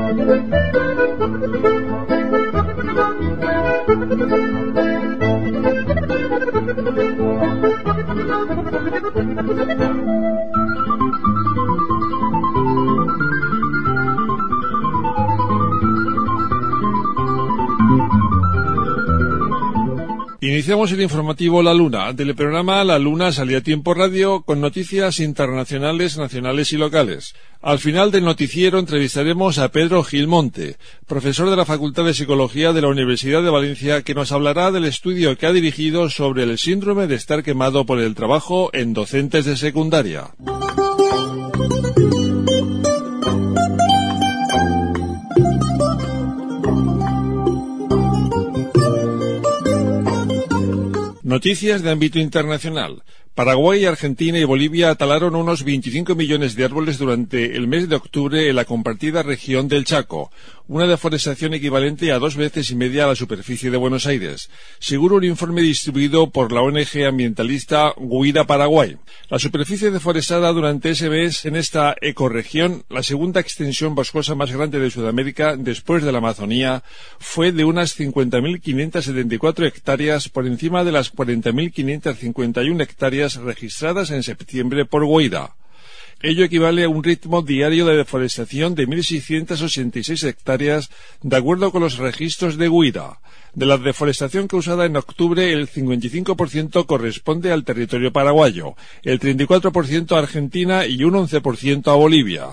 Iniciamos el informativo La Luna, del programa La Luna salía a tiempo radio con noticias internacionales, nacionales y locales. Al final del noticiero entrevistaremos a Pedro Gilmonte, profesor de la Facultad de Psicología de la Universidad de Valencia, que nos hablará del estudio que ha dirigido sobre el síndrome de estar quemado por el trabajo en docentes de secundaria. Noticias de ámbito internacional. Paraguay, Argentina y Bolivia talaron unos 25 millones de árboles durante el mes de octubre en la compartida región del Chaco, una deforestación equivalente a 2 veces y media a la superficie de Buenos Aires, según un informe distribuido por la ONG ambientalista Guira Paraguay. La superficie deforestada durante ese mes en esta ecorregión, la segunda extensión boscosa más grande de Sudamérica después de la Amazonía, fue de unas 50.574 hectáreas por encima de las 40.551 hectáreas registradas en septiembre por Guaira. Ello equivale a un ritmo diario de deforestación de 1.686 hectáreas, de acuerdo con los registros de Guaira. De la deforestación causada en octubre, el 55% corresponde al territorio paraguayo, el 34% a Argentina y un 11% a Bolivia.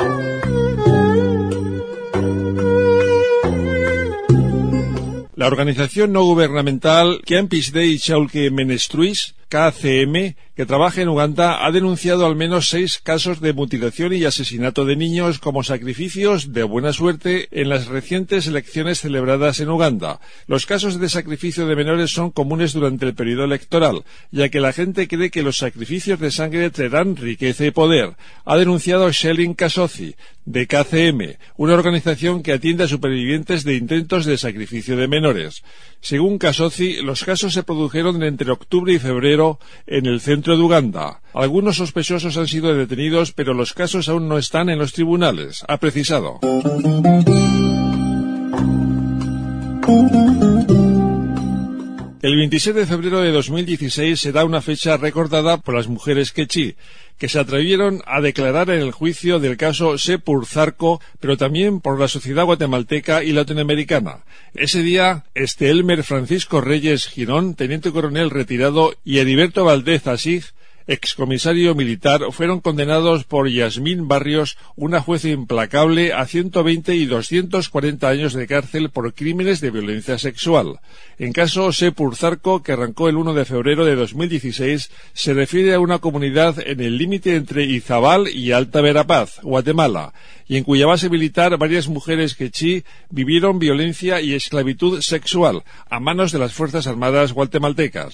La organización no gubernamental Campus Day Chalke Menestruis, KCM, que trabaja en Uganda, ha denunciado al menos 6 casos de mutilación y asesinato de niños como sacrificios de buena suerte en las recientes elecciones celebradas en Uganda. Los casos de sacrificio de menores son comunes durante el periodo electoral, ya que la gente cree que los sacrificios de sangre traerán riqueza y poder, ha denunciado Shelin Kasozi, de KCM, una organización que atiende a supervivientes de intentos de sacrificio de menores. Según Kasozi, los casos se produjeron entre octubre y febrero en el centro de Uganda. Algunos sospechosos han sido detenidos, pero los casos aún no están en los tribunales, ha precisado. El 26 de febrero de 2016 será una fecha recordada por las mujeres quechí, que se atrevieron a declarar en el juicio del caso Sepur Zarco, pero también por la sociedad guatemalteca y latinoamericana. Ese día, Elmer Francisco Reyes Girón, teniente coronel retirado, y Heriberto Valdez Asig, excomisario militar, fueron condenados por Yasmín Barrios, una jueza implacable, a 120 y 240 años de cárcel por crímenes de violencia sexual. En caso Sepur Zarco, que arrancó el 1 de febrero de 2016, se refiere a una comunidad en el límite entre Izabal y Alta Verapaz, Guatemala, y en cuya base militar varias mujeres quechí vivieron violencia y esclavitud sexual a manos de las Fuerzas Armadas guatemaltecas.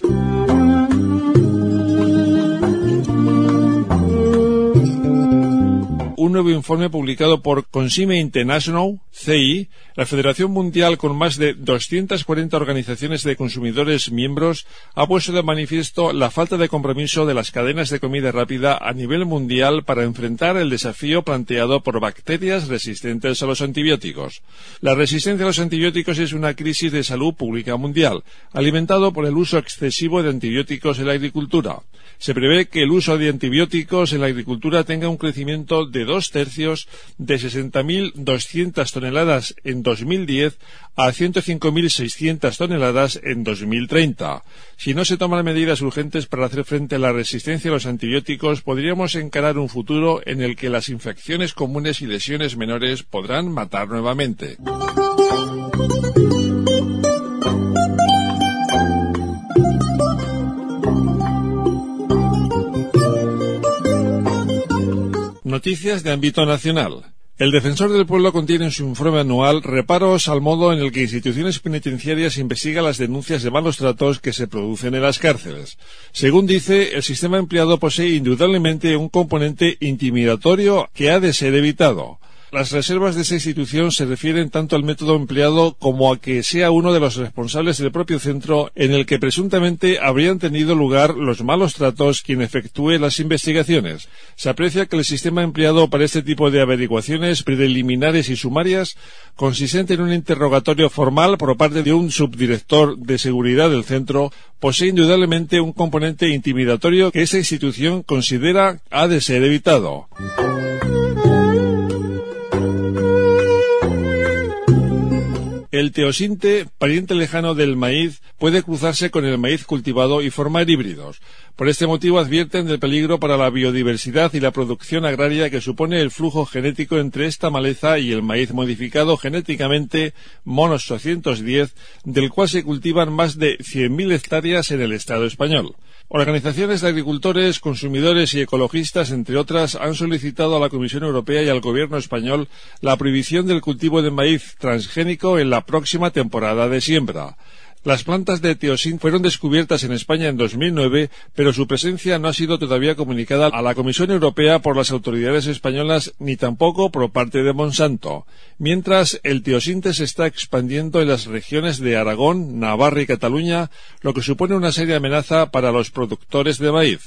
Un nuevo informe publicado por Consumer International, CI, la Federación Mundial con más de 240 organizaciones de consumidores miembros, ha puesto de manifiesto la falta de compromiso de las cadenas de comida rápida a nivel mundial para enfrentar el desafío planteado por bacterias resistentes a los antibióticos. La resistencia a los antibióticos es una crisis de salud pública mundial, alimentado por el uso excesivo de antibióticos en la agricultura. Se prevé que el uso de antibióticos en la agricultura tenga un crecimiento de 2/3 de 60.200 toneladas en 2010 a 105.600 toneladas en 2030. Si no se toman medidas urgentes para hacer frente a la resistencia a los antibióticos, podríamos encarar un futuro en el que las infecciones comunes y lesiones menores podrán matar nuevamente. Noticias de ámbito nacional. El Defensor del Pueblo contiene en su informe anual reparos al modo en el que instituciones penitenciarias investigan las denuncias de malos tratos que se producen en las cárceles. Según dice, el sistema empleado posee indudablemente un componente intimidatorio que ha de ser evitado. Las reservas de esa institución se refieren tanto al método empleado como a que sea uno de los responsables del propio centro en el que presuntamente habrían tenido lugar los malos tratos quien efectúe las investigaciones. Se aprecia que el sistema empleado para este tipo de averiguaciones preliminares y sumarias, consistente en un interrogatorio formal por parte de un subdirector de seguridad del centro, posee indudablemente un componente intimidatorio que esa institución considera ha de ser evitado. El teosinte, pariente lejano del maíz, puede cruzarse con el maíz cultivado y formar híbridos. Por este motivo advierten del peligro para la biodiversidad y la producción agraria que supone el flujo genético entre esta maleza y el maíz modificado genéticamente Monos 810, del cual se cultivan más de 100.000 hectáreas en el Estado español. Organizaciones de agricultores, consumidores y ecologistas, entre otras, han solicitado a la Comisión Europea y al Gobierno español la prohibición del cultivo de maíz transgénico en la próxima temporada de siembra. Las plantas de teosín fueron descubiertas en España en 2009, pero su presencia no ha sido todavía comunicada a la Comisión Europea por las autoridades españolas ni tampoco por parte de Monsanto. Mientras, el teosinte se está expandiendo en las regiones de Aragón, Navarra y Cataluña, lo que supone una seria amenaza para los productores de maíz.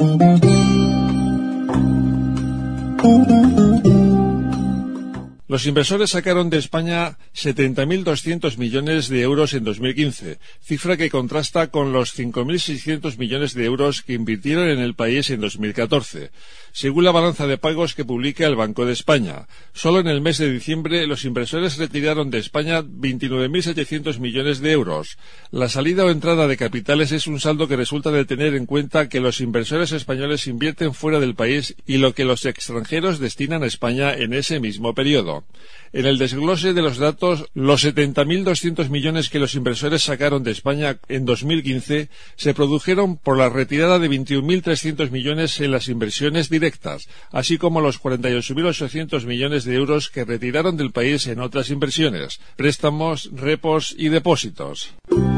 Los inversores sacaron de España 70.200 millones de euros en 2015, cifra que contrasta con los 5.600 millones de euros que invirtieron en el país en 2014, según la balanza de pagos que publica el Banco de España. Solo en el mes de diciembre los inversores retiraron de España 29.700 millones de euros. La salida o entrada de capitales es un saldo que resulta de tener en cuenta que los inversores españoles invierten fuera del país y lo que los extranjeros destinan a España en ese mismo periodo. En el desglose de los datos, los 70.200 millones que los inversores sacaron de España en 2015 se produjeron por la retirada de 21.300 millones en las inversiones directas, así como los 48.800 millones de euros que retiraron del país en otras inversiones, préstamos, repos y depósitos.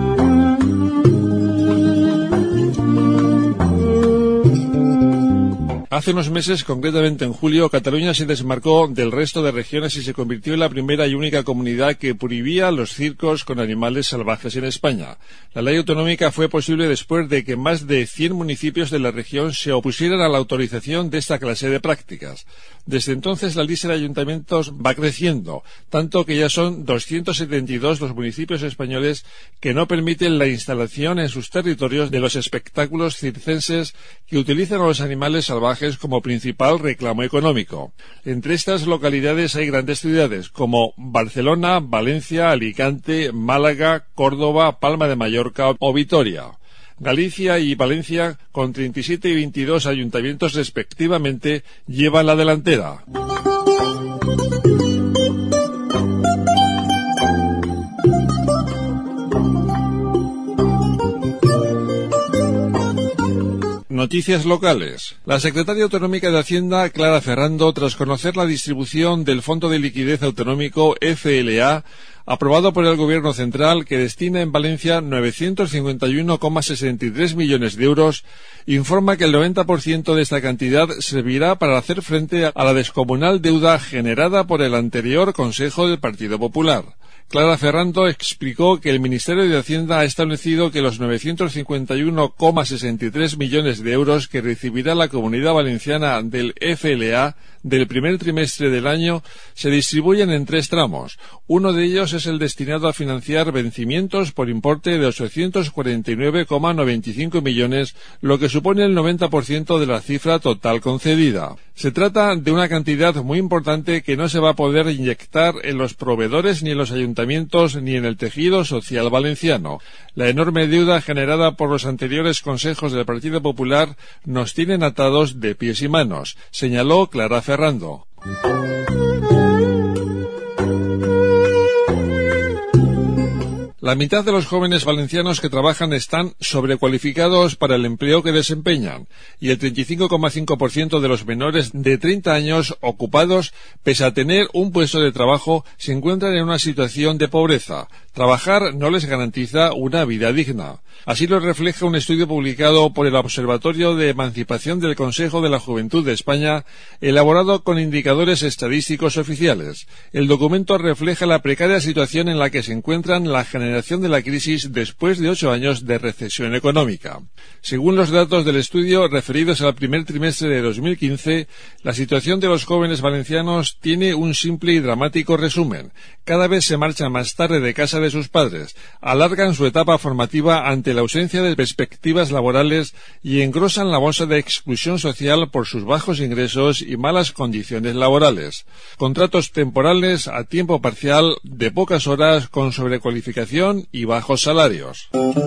Hace unos meses, concretamente en julio, Cataluña se desmarcó del resto de regiones y se convirtió en la primera y única comunidad que prohibía los circos con animales salvajes en España. La ley autonómica fue posible después de que más de 100 municipios de la región se opusieran a la autorización de esta clase de prácticas. Desde entonces la lista de ayuntamientos va creciendo, tanto que ya son 272 los municipios españoles que no permiten la instalación en sus territorios de los espectáculos circenses que utilizan a los animales salvajes como principal reclamo económico. Entre estas localidades hay grandes ciudades como Barcelona, Valencia, Alicante, Málaga, Córdoba, Palma de Mallorca o Vitoria. Galicia y Valencia, con 37 y 22 ayuntamientos respectivamente, llevan la delantera. Noticias locales. La secretaria autonómica de Hacienda, Clara Ferrando, tras conocer la distribución del Fondo de Liquidez Autonómico FLA, aprobado por el Gobierno central, que destina en Valencia 951,63 millones de euros, informa que el 90% de esta cantidad servirá para hacer frente a la descomunal deuda generada por el anterior Consejo del Partido Popular. Clara Ferrando explicó que el Ministerio de Hacienda ha establecido que los 951,63 millones de euros que recibirá la Comunidad Valenciana del FLA del primer trimestre del año se distribuyen en 3 tramos. Uno de ellos es el destinado a financiar vencimientos por importe de 849,95 millones, lo que supone el 90% de la cifra total concedida. Se trata de una cantidad muy importante que no se va a poder inyectar en los proveedores ni en los ayuntamientos ni en el tejido social valenciano. La enorme deuda generada por los anteriores consejos del Partido Popular nos tienen atados de pies y manos, señaló Clara Ferrando. La mitad de los jóvenes valencianos que trabajan están sobrecualificados para el empleo que desempeñan y el 35,5% de los menores de 30 años ocupados, pese a tener un puesto de trabajo, se encuentran en una situación de pobreza. Trabajar no les garantiza una vida digna. Así lo refleja un estudio publicado por el Observatorio de Emancipación del Consejo de la Juventud de España, elaborado con indicadores estadísticos oficiales. El documento refleja la precaria situación en la que se encuentran la generación de la crisis después de 8 años de recesión económica. Según los datos del estudio referidos al primer trimestre de 2015, la situación de los jóvenes valencianos tiene un simple y dramático resumen. Cada vez se marchan más tarde de casa de sus padres, alargan su etapa formativa ante la ausencia de perspectivas laborales y engrosan la bolsa de exclusión social por sus bajos ingresos y malas condiciones laborales. Contratos temporales a tiempo parcial de pocas horas con sobrecualificación y bajos salarios.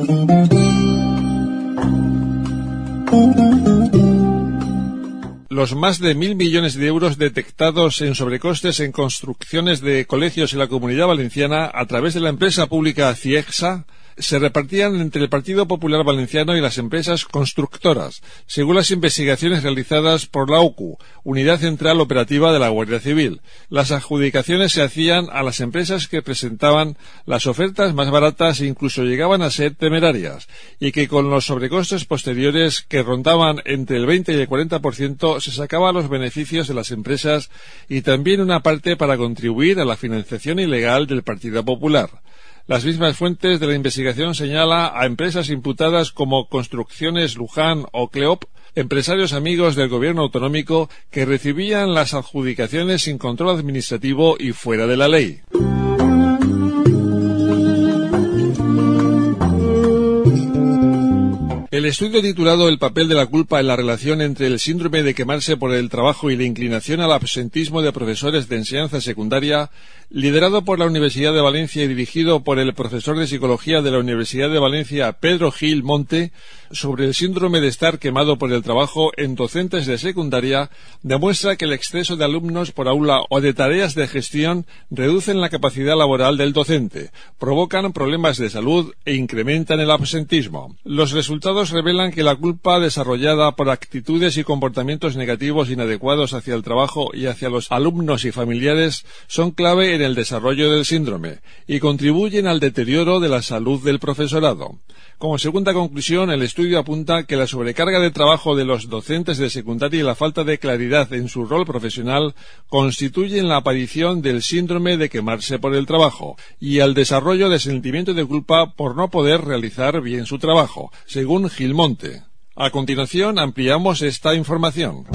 Los más de 1.000 millones de euros detectados en sobrecostes en construcciones de colegios en la Comunidad Valenciana a través de la empresa pública Ciegsa se repartían entre el Partido Popular Valenciano y las empresas constructoras, según las investigaciones realizadas por la UCU, Unidad Central Operativa de la Guardia Civil. Las adjudicaciones se hacían a las empresas que presentaban las ofertas más baratas e incluso llegaban a ser temerarias, y que con los sobrecostes posteriores que rondaban entre el 20 y el 40% se sacaban los beneficios de las empresas y también una parte para contribuir a la financiación ilegal del Partido Popular. Las mismas fuentes de la investigación señalan a empresas imputadas como Construcciones Luján o Cleop, empresarios amigos del gobierno autonómico que recibían las adjudicaciones sin control administrativo y fuera de la ley. El estudio titulado El papel de la culpa en la relación entre el síndrome de quemarse por el trabajo y la inclinación al absentismo de profesores de enseñanza secundaria, liderado por la Universidad de Valencia y dirigido por el profesor de Psicología de la Universidad de Valencia, Pedro Gil Monte, sobre el síndrome de estar quemado por el trabajo en docentes de secundaria, demuestra que el exceso de alumnos por aula o de tareas de gestión reducen la capacidad laboral del docente, provocan problemas de salud e incrementan el absentismo. Los resultados revelan que la culpa desarrollada por actitudes y comportamientos negativos inadecuados hacia el trabajo y hacia los alumnos y familiares son clave en el desarrollo del síndrome y contribuyen al deterioro de la salud del profesorado. Como segunda conclusión, el estudio apunta que la sobrecarga de trabajo de los docentes de secundaria y la falta de claridad en su rol profesional constituyen la aparición del síndrome de quemarse por el trabajo y al desarrollo de sentimiento de culpa por no poder realizar bien su trabajo, según Gilmonte. A continuación, ampliamos esta información.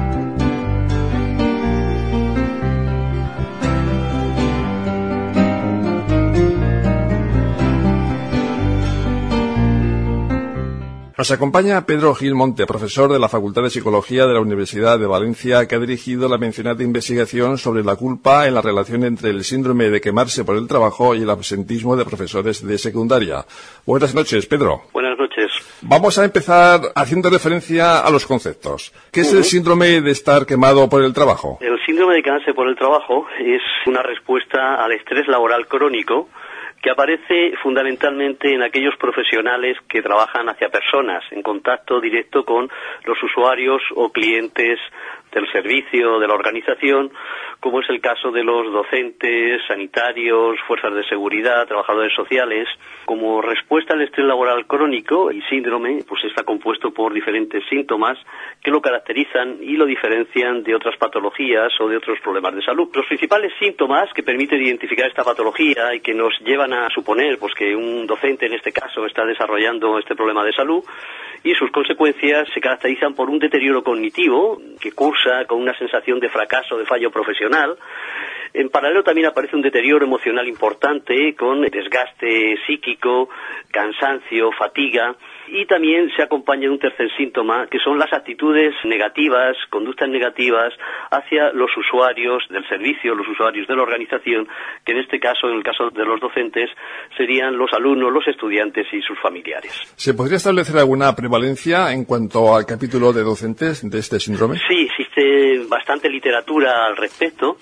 Nos acompaña Pedro Gil Monte, profesor de la Facultad de Psicología de la Universidad de Valencia, que ha dirigido la mencionada investigación sobre la culpa en la relación entre el síndrome de quemarse por el trabajo y el absentismo de profesores de secundaria. Buenas noches, Pedro. Buenas noches. Vamos a empezar haciendo referencia a los conceptos. ¿Qué es el síndrome de estar quemado por el trabajo? El síndrome de quemarse por el trabajo es una respuesta al estrés laboral crónico que aparece fundamentalmente en aquellos profesionales que trabajan hacia personas, en contacto directo con los usuarios o clientes del servicio, de la organización, como es el caso de los docentes, sanitarios, fuerzas de seguridad, trabajadores sociales. Como respuesta al estrés laboral crónico, el síndrome pues está compuesto por diferentes síntomas que lo caracterizan y lo diferencian de otras patologías o de otros problemas de salud. Los principales síntomas que permiten identificar esta patología y que nos llevan a suponer pues que un docente en este caso está desarrollando este problema de salud y sus consecuencias se caracterizan por un deterioro cognitivo que cursa con una sensación de fracaso, de fallo profesional. En paralelo también aparece un deterioro emocional importante con desgaste psíquico, cansancio, fatiga, y también se acompaña de un tercer síntoma que son las actitudes negativas, conductas negativas hacia los usuarios del servicio, los usuarios de la organización, que en este caso, en el caso de los docentes, serían los alumnos, los estudiantes y sus familiares. ¿Se podría establecer alguna prevalencia en cuanto al capítulo de docentes de este síndrome? Sí, existe bastante literatura al respecto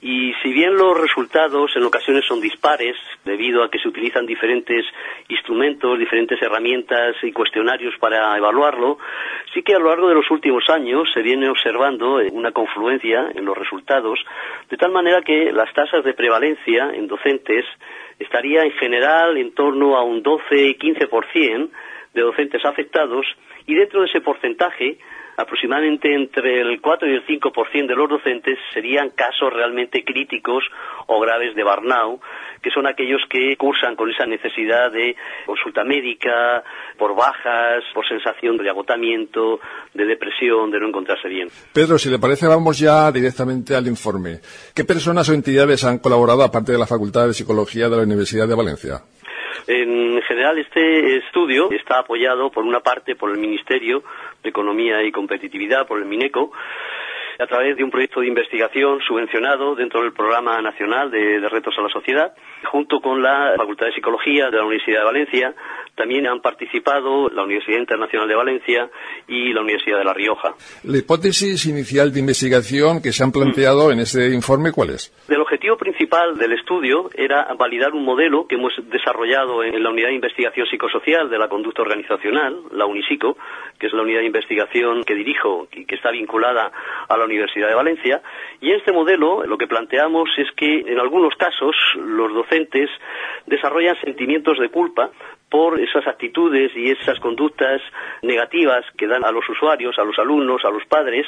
Y si bien los resultados en ocasiones son dispares, debido a que se utilizan diferentes instrumentos, diferentes herramientas y cuestionarios para evaluarlo, sí que a lo largo de los últimos años se viene observando una confluencia en los resultados, de tal manera que las tasas de prevalencia en docentes estaría en general en torno a un 12-15% de docentes afectados, y dentro de ese porcentaje, aproximadamente entre el 4 y el 5% de los docentes serían casos realmente críticos o graves de burnout, que son aquellos que cursan con esa necesidad de consulta médica, por bajas, por sensación de agotamiento, de depresión, de no encontrarse bien. Pedro, si le parece, vamos ya directamente al informe. ¿Qué personas o entidades han colaborado, aparte de la Facultad de Psicología de la Universidad de Valencia? En general, este estudio está apoyado, por una parte, por el Ministerio de Economía y Competitividad, por el MINECO, a través de un proyecto de investigación subvencionado dentro del Programa Nacional de Retos a la Sociedad, junto con la Facultad de Psicología de la Universidad de Valencia. También han participado la Universidad Internacional de Valencia y la Universidad de La Rioja. La hipótesis inicial de investigación que se han planteado en este informe, ¿cuál es? El objetivo principal del estudio era validar un modelo que hemos desarrollado en la Unidad de Investigación Psicosocial de la Conducta Organizacional, la UNIPSICO, que es la unidad de investigación que dirijo y que está vinculada a la Universidad de Valencia. Y en este modelo lo que planteamos es que en algunos casos los docentes desarrollan sentimientos de culpa por esas actitudes y esas conductas negativas que dan a los usuarios, a los alumnos, a los padres,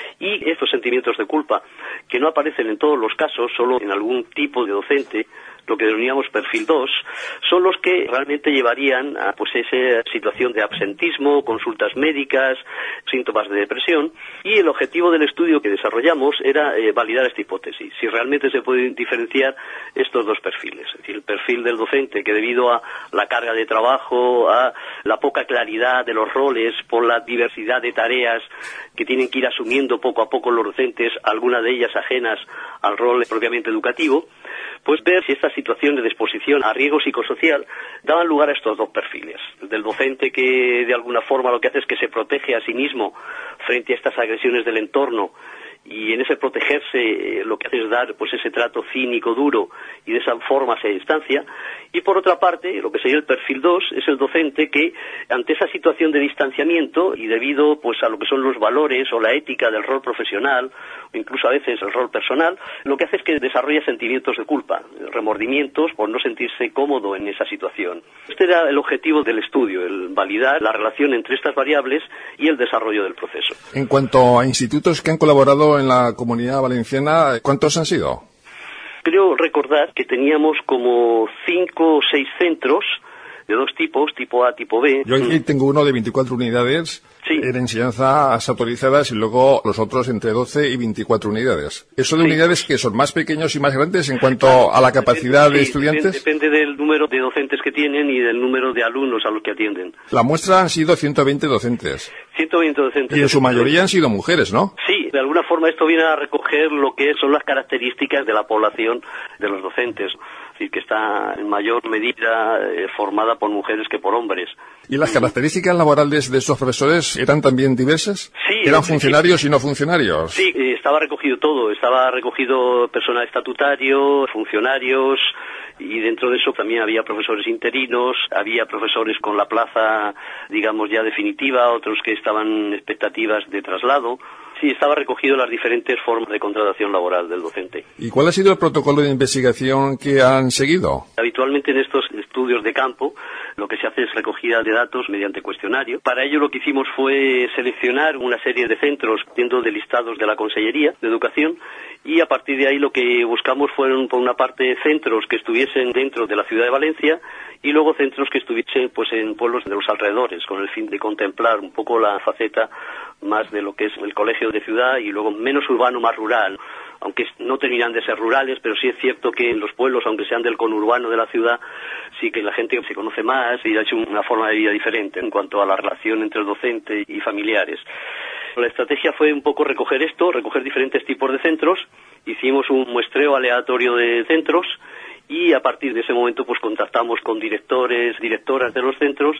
y estos sentimientos de culpa, que no aparecen en todos los casos, solo en algún tipo de docente, lo que denominamos perfil 2, son los que realmente llevarían a esa situación de absentismo, consultas médicas, síntomas de depresión, y el objetivo del estudio que desarrollamos era validar esta hipótesis, si realmente se pueden diferenciar estos dos perfiles, es decir, el perfil del docente que, debido a la carga de trabajo, a la poca claridad de los roles, por la diversidad de tareas que tienen que ir asumiendo poco a poco los docentes, algunas de ellas ajenas al rol propiamente educativo, pues ver si estas situaciones de exposición a riesgo psicosocial daban lugar a estos dos perfiles. El del docente, que de alguna forma lo que hace es que se protege a sí mismo frente a estas agresiones del entorno, y en ese protegerse lo que hace es dar ese trato cínico, duro, y de esa forma se distancia. Y por otra parte, lo que sería el perfil 2 es el docente que, ante esa situación de distanciamiento y debido a lo que son los valores o la ética del rol profesional, o incluso a veces el rol personal, lo que hace es que desarrolla sentimientos de culpa, remordimientos por no sentirse cómodo en esa situación. Este era el objetivo del estudio, el validar la relación entre estas variables y el desarrollo del proceso. En cuanto a institutos que han colaborado en la Comunidad Valenciana, ¿cuántos han sido? Creo recordar que teníamos como 5 o 6 centros de dos tipos, tipo A, tipo B. Yo aquí tengo uno de 24 unidades en enseñanzas autorizadas, y luego los otros entre 12 y 24 unidades. ¿Eso de unidades que son más pequeños y más grandes en cuanto a la capacidad de estudiantes? Depende del número de docentes que tienen y del número de alumnos a los que atienden. La muestra han sido 120 docentes. 120 docentes. Y en su mayoría han sido mujeres, ¿no? Sí, de alguna forma esto viene a recoger lo que son las características de la población de los docentes, es decir, que está en mayor medida formada por mujeres que por hombres. ¿Y las características laborales de estos profesores eran también diversas? Sí. ¿Eran funcionarios y no funcionarios? Sí, estaba recogido todo, estaba recogido personal estatutario, funcionarios, y dentro de eso también había profesores interinos, había profesores con la plaza, digamos, ya definitiva, otros que estaban en expectativas de traslado. Sí, estaba recogido las diferentes formas de contratación laboral del docente. ¿Y cuál ha sido el protocolo de investigación que han seguido? Habitualmente en estos estudios de campo lo que se hace es recogida de datos mediante cuestionario. Para ello lo que hicimos fue seleccionar una serie de centros dentro de listados de la Consellería de Educación, y a partir de ahí lo que buscamos fueron, por una parte, centros que estuviesen dentro de la ciudad de Valencia, y luego centros que estuviesen en pueblos de los alrededores, con el fin de contemplar un poco la faceta más de lo que es el colegio de ciudad, y luego menos urbano, más rural, aunque no terminan de ser rurales, pero sí es cierto que en los pueblos, aunque sean del conurbano de la ciudad, sí que la gente se conoce más y ha hecho una forma de vida diferente en cuanto a la relación entre el docente y familiares. La estrategia fue un poco recoger diferentes tipos de centros. Hicimos un muestreo aleatorio de centros, y a partir de ese momento contactamos con directores, directoras de los centros,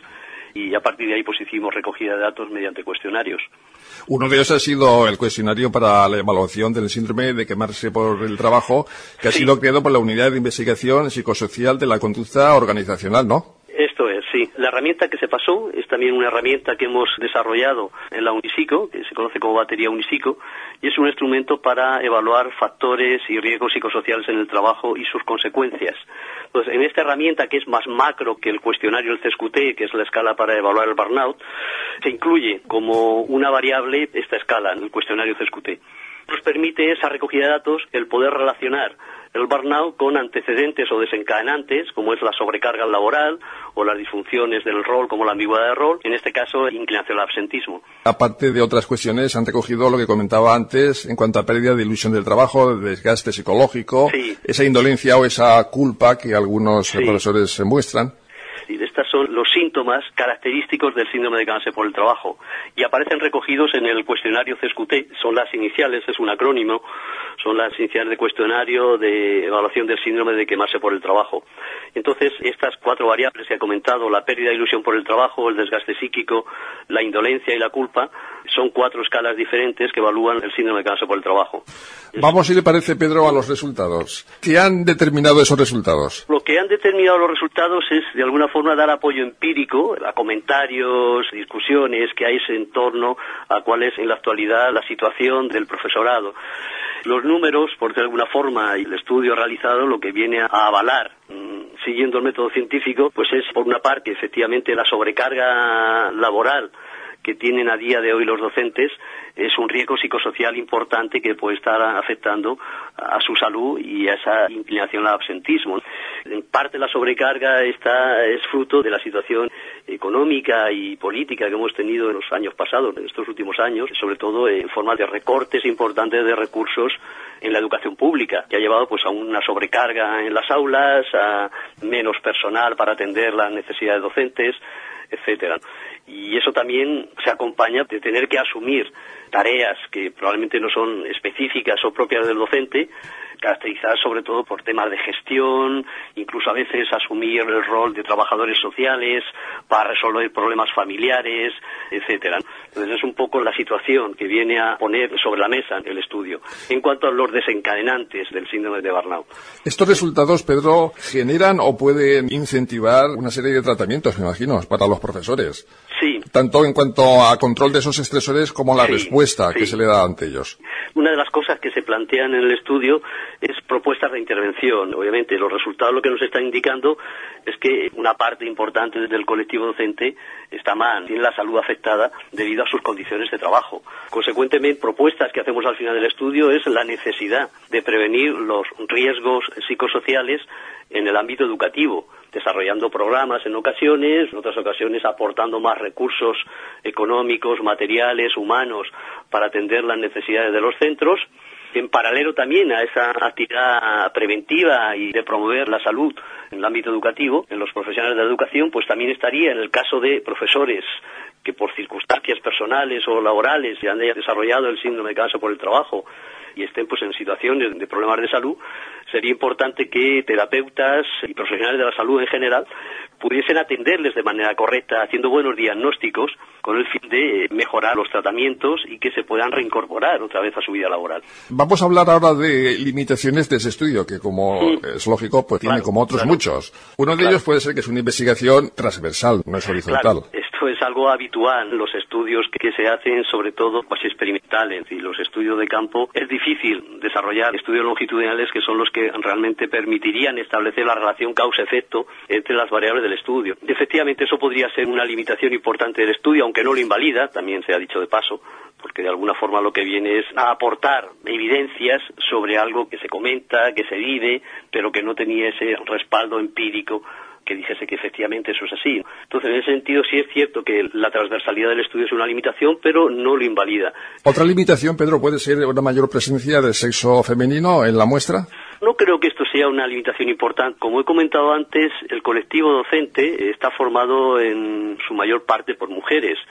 y a partir de ahí pues hicimos recogida de datos mediante cuestionarios. Uno de ellos ha sido el cuestionario para la evaluación del síndrome de quemarse por el trabajo, que ha sido creado por la Unidad de Investigación Psicosocial de la Conducta Organizacional, ¿no? Esto es, sí. La herramienta que se pasó es también una herramienta que hemos desarrollado en la Unipsico, que se conoce como batería Unipsico, y es un instrumento para evaluar factores y riesgos psicosociales en el trabajo y sus consecuencias. Entonces, en esta herramienta, que es más macro que el cuestionario del CSQT, que es la escala para evaluar el burnout, se incluye como una variable esta escala en el cuestionario CSQT. Nos permite esa recogida de datos el poder relacionar el burnout con antecedentes o desencadenantes, como es la sobrecarga laboral o las disfunciones del rol, como la ambigüedad de rol, en este caso, inclinación al absentismo. Aparte de otras cuestiones, han recogido lo que comentaba antes en cuanto a pérdida de ilusión del trabajo, de desgaste psicológico, sí, esa indolencia o esa culpa que algunos profesores muestran. Y estos son los síntomas característicos del síndrome de quemarse por el trabajo y aparecen recogidos en el cuestionario CSQT. Son las iniciales, es un acrónimo, son las iniciales de cuestionario de evaluación del síndrome de quemarse por el trabajo. Entonces, estas 4 variables que he comentado, la pérdida de ilusión por el trabajo, el desgaste psíquico, la indolencia y la culpa, son 4 escalas diferentes que evalúan el síndrome de quemarse por el trabajo. Vamos, si le parece, Pedro, a los resultados. ¿Qué han determinado esos resultados? Lo que han determinado los resultados es, de alguna forma, dar apoyo empírico a comentarios, discusiones que hay en torno a cuál es en la actualidad la situación del profesorado. Los números, por decirlo de alguna forma, y el estudio realizado, lo que viene a avalar, siguiendo el método científico, pues es, por una parte, efectivamente, la sobrecarga laboral que tienen a día de hoy los docentes es un riesgo psicosocial importante que puede estar afectando a su salud y a esa inclinación al absentismo. En parte la sobrecarga es fruto de la situación económica y política que hemos tenido en los años pasados, en estos últimos años, sobre todo en forma de recortes importantes de recursos en la educación pública, que ha llevado pues a una sobrecarga en las aulas, a menos personal para atender las necesidades docentes, etcétera. Y eso también se acompaña de tener que asumir tareas que probablemente no son específicas o propias del docente, caracterizadas sobre todo por temas de gestión, incluso a veces asumir el rol de trabajadores sociales para resolver problemas familiares, etcétera. Entonces es un poco la situación que viene a poner sobre la mesa el estudio. En cuanto a los desencadenantes del síndrome de burnout. Estos resultados, Pedro, generan o pueden incentivar una serie de tratamientos, me imagino, para los profesores. Sí. Tanto en cuanto a control de esos estresores como la respuesta que se le da ante ellos. Una de las cosas que se plantean en el estudio es propuestas de intervención. Obviamente, los resultados lo que nos están indicando es que una parte importante del colectivo docente está mal, tiene la salud afectada debido a sus condiciones de trabajo. Consecuentemente, propuestas que hacemos al final del estudio es la necesidad de prevenir los riesgos psicosociales en el ámbito educativo, desarrollando programas en ocasiones, en otras ocasiones aportando más recursos económicos, materiales, humanos para atender las necesidades de los centros. En paralelo también a esa actividad preventiva y de promover la salud en el ámbito educativo, en los profesionales de la educación, pues también estaría en el caso de profesores que por circunstancias personales o laborales ya han desarrollado el síndrome de quemarse por el trabajo y estén pues en situaciones de problemas de salud, sería importante que terapeutas y profesionales de la salud en general pudiesen atenderles de manera correcta, haciendo buenos diagnósticos con el fin de mejorar los tratamientos y que se puedan reincorporar otra vez a su vida laboral. Vamos a hablar ahora de limitaciones de ese estudio, que como es lógico, pues tiene como otros muchos. Uno de ellos puede ser que es una investigación transversal, no es horizontal. Esto es algo habitual en los estudios que se hacen, sobre todo pues experimentales, y los estudios de campo. Es difícil desarrollar estudios longitudinales que son los que realmente permitirían establecer la relación causa-efecto entre las variables del estudio. Efectivamente, eso podría ser una limitación importante del estudio, aunque no lo invalida, también se ha dicho de paso, porque de alguna forma lo que viene es a aportar evidencias sobre algo que se comenta, que se vive, pero que no tenía ese respaldo empírico que dijese que efectivamente eso es así. Entonces, en ese sentido, sí es cierto que la transversalidad del estudio es una limitación, pero no lo invalida. ¿Otra limitación, Pedro, puede ser una mayor presencia del sexo femenino en la muestra? No creo que esto sea una limitación importante. Como he comentado antes, el colectivo docente está formado en su mayor parte por mujeres,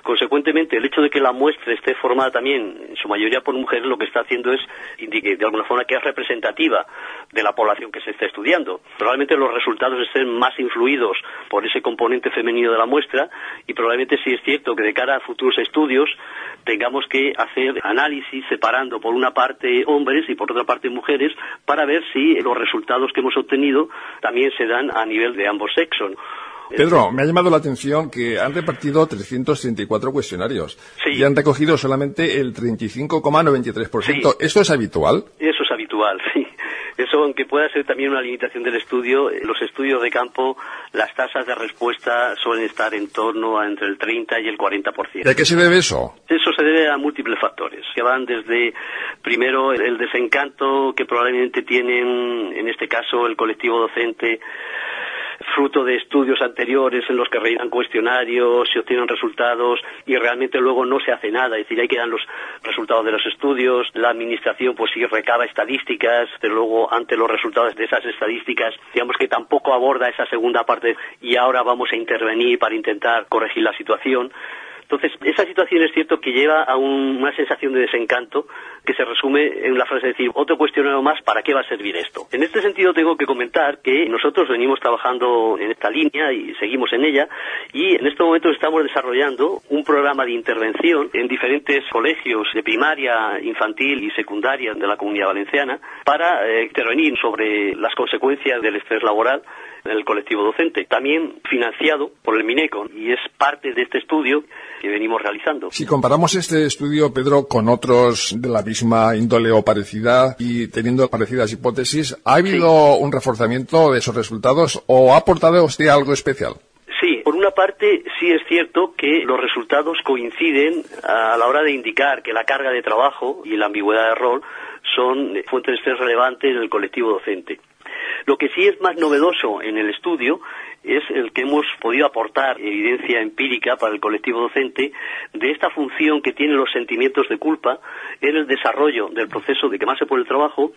Consecuentemente, el hecho de que la muestra esté formada también, en su mayoría por mujeres, lo que está haciendo es indicar de alguna forma que es representativa de la población que se está estudiando. Probablemente los resultados estén más influidos por ese componente femenino de la muestra y probablemente sí es cierto que de cara a futuros estudios tengamos que hacer análisis separando por una parte hombres y por otra parte mujeres para ver si los resultados que hemos obtenido también se dan a nivel de ambos sexos. Pedro, me ha llamado la atención que han repartido 334 cuestionarios y han recogido solamente el 35,93%. Sí. ¿Esto es habitual? Eso es habitual, sí. Eso, aunque pueda ser también una limitación del estudio, los estudios de campo, las tasas de respuesta suelen estar en torno a entre el 30 y el 40%. ¿Y a qué se debe eso? Eso se debe a múltiples factores, que van desde, primero, el desencanto que probablemente tienen, en este caso, el colectivo docente, fruto de estudios anteriores en los que rellenan cuestionarios, se obtienen resultados y realmente luego no se hace nada. Es decir, ahí quedan los resultados de los estudios, la administración pues sí recaba estadísticas, pero luego ante los resultados de esas estadísticas, digamos que tampoco aborda esa segunda parte y ahora vamos a intervenir para intentar corregir la situación. Entonces, esa situación es cierto que lleva a una sensación de desencanto que se resume en la frase de decir, otro cuestionario más, ¿para qué va a servir esto? En este sentido tengo que comentar que nosotros venimos trabajando en esta línea y seguimos en ella y en estos momentos estamos desarrollando un programa de intervención en diferentes colegios de primaria, infantil y secundaria de la Comunidad Valenciana para intervenir sobre las consecuencias del estrés laboral en el colectivo docente, también financiado por el Mineco, y es parte de este estudio que venimos realizando. Si comparamos este estudio, Pedro, con otros de la misma índole o parecida y teniendo parecidas hipótesis, ¿ha habido un reforzamiento de esos resultados o ha aportado usted algo especial? Sí, por una parte sí es cierto que los resultados coinciden a la hora de indicar que la carga de trabajo y la ambigüedad de rol son fuentes de estrés relevantes en el colectivo docente. Lo que sí es más novedoso en el estudio es el que hemos podido aportar evidencia empírica para el colectivo docente de esta función que tienen los sentimientos de culpa en el desarrollo del proceso de quemarse por el trabajo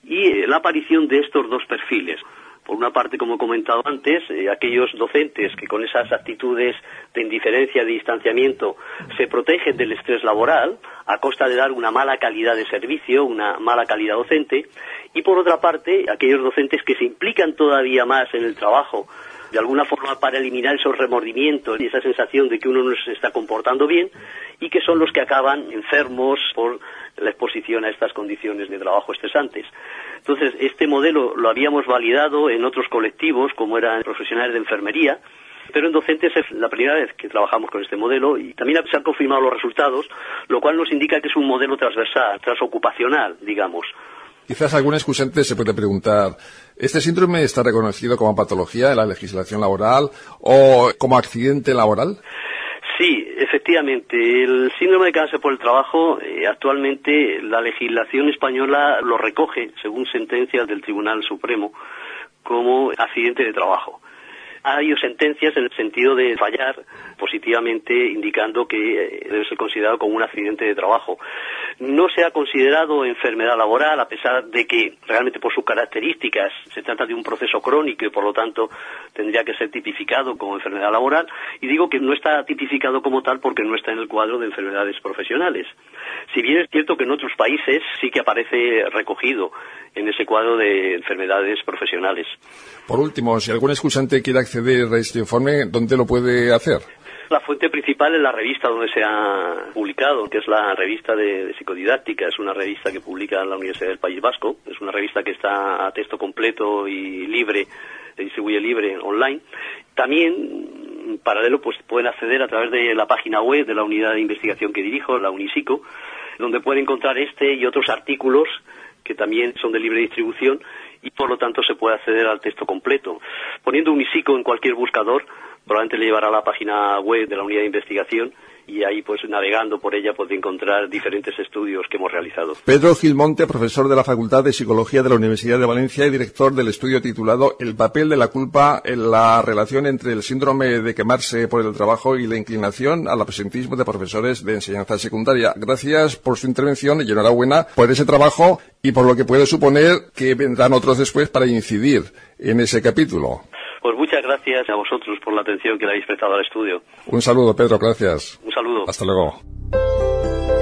y la aparición de estos dos perfiles. Por una parte, como he comentado antes, aquellos docentes que con esas actitudes de indiferencia, de distanciamiento, se protegen del estrés laboral a costa de dar una mala calidad de servicio, una mala calidad docente, y por otra parte, aquellos docentes que se implican todavía más en el trabajo, de alguna forma para eliminar esos remordimientos y esa sensación de que uno no se está comportando bien, y que son los que acaban enfermos por la exposición a estas condiciones de trabajo estresantes. Entonces, este modelo lo habíamos validado en otros colectivos, como eran profesionales de enfermería, pero en docentes es la primera vez que trabajamos con este modelo y también se han confirmado los resultados, lo cual nos indica que es un modelo transversal, transocupacional, digamos. Quizás algún excusante se puede preguntar, ¿este síndrome está reconocido como patología en la legislación laboral o como accidente laboral? Sí, efectivamente. El síndrome de cáncer por el trabajo, actualmente la legislación española lo recoge, según sentencias del Tribunal Supremo, como accidente de trabajo. Ha habido sentencias en el sentido de fallar positivamente, indicando que debe ser considerado como un accidente de trabajo. No se ha considerado enfermedad laboral, a pesar de que realmente por sus características se trata de un proceso crónico y por lo tanto tendría que ser tipificado como enfermedad laboral. Y digo que no está tipificado como tal porque no está en el cuadro de enfermedades profesionales. Si bien es cierto que en otros países sí que aparece recogido en ese cuadro de enfermedades profesionales. Por último, si algún excusante quiere acceder a este informe, ¿dónde lo puede hacer? La fuente principal es la revista donde se ha publicado, que es la revista de psicodidáctica. Es una revista que publica la Universidad del País Vasco. Es una revista que está a texto completo y libre, se distribuye libre online. También, en paralelo, pues pueden acceder a través de la página web de la unidad de investigación que dirijo, la Unisico, donde pueden encontrar este y otros artículos que también son de libre distribución y por lo tanto se puede acceder al texto completo. Poniendo Unisico en cualquier buscador, probablemente le llevará a la página web de la unidad de investigación y ahí pues navegando por ella puede encontrar diferentes estudios que hemos realizado. Pedro Gilmonte, profesor de la Facultad de Psicología de la Universidad de Valencia y director del estudio titulado El papel de la culpa en la relación entre el síndrome de quemarse por el trabajo y la inclinación al absentismo de profesores de enseñanza secundaria. Gracias por su intervención y enhorabuena por ese trabajo y por lo que puede suponer que vendrán otros después para incidir en ese capítulo. Pues muchas Muchas gracias a vosotros por la atención que le habéis prestado al estudio. Un saludo, Pedro, gracias. Un saludo. Hasta luego.